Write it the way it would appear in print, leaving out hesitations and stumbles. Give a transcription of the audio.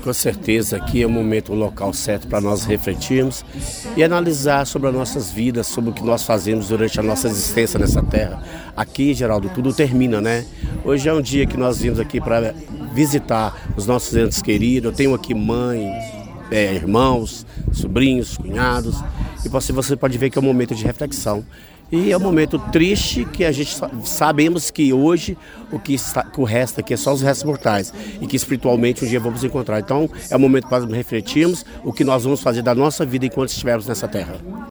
Com certeza aqui é o momento, o local certo para nós refletirmos e analisar sobre as nossas vidas, sobre o que nós fazemos durante a nossa existência nessa terra. Aqui, Geraldo, tudo termina, né? Hoje é um dia que nós vimos aqui para visitar os nossos entes queridos. Eu tenho aqui mãe, irmãos, sobrinhos, cunhados, e você pode ver que é um momento de reflexão. E é um momento triste que a gente sabemos que hoje o resto aqui é só os restos mortais e que espiritualmente um dia vamos encontrar. Então é um momento para refletirmos o que nós vamos fazer da nossa vida enquanto estivermos nessa terra.